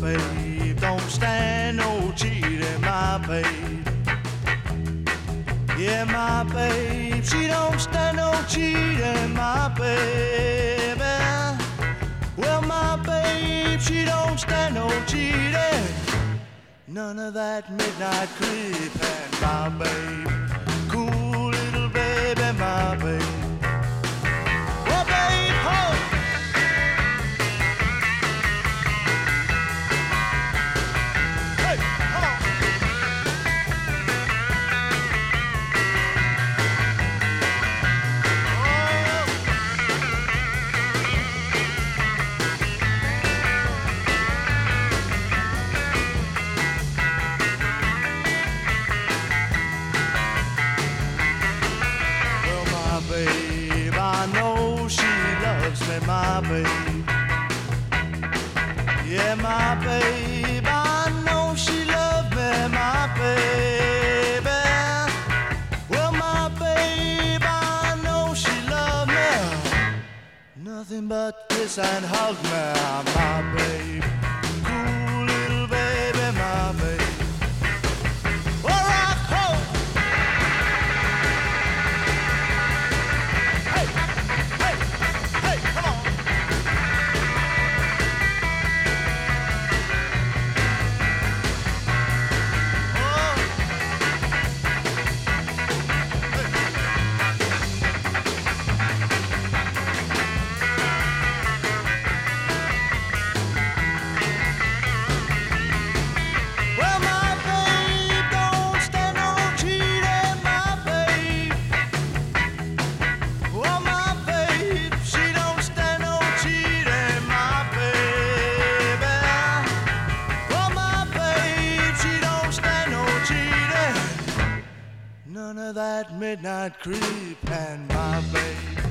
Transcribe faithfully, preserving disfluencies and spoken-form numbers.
babe don't stand no cheating, my babe. Yeah, my babe, she don't stand no cheating, my baby. Well, my babe, she don't stand no cheating. None of that midnight creeping, my babe. Cool little baby, my babe. Well, babe, ho! Hey, come on! Babe, I know she loves me, my babe. Yeah, my babe, I know she loves me, my baby. Well, my babe, I know she loves me. Nothing but kiss and hug me, my babe. Cool little baby, my babe. None of that midnight creep and my babe.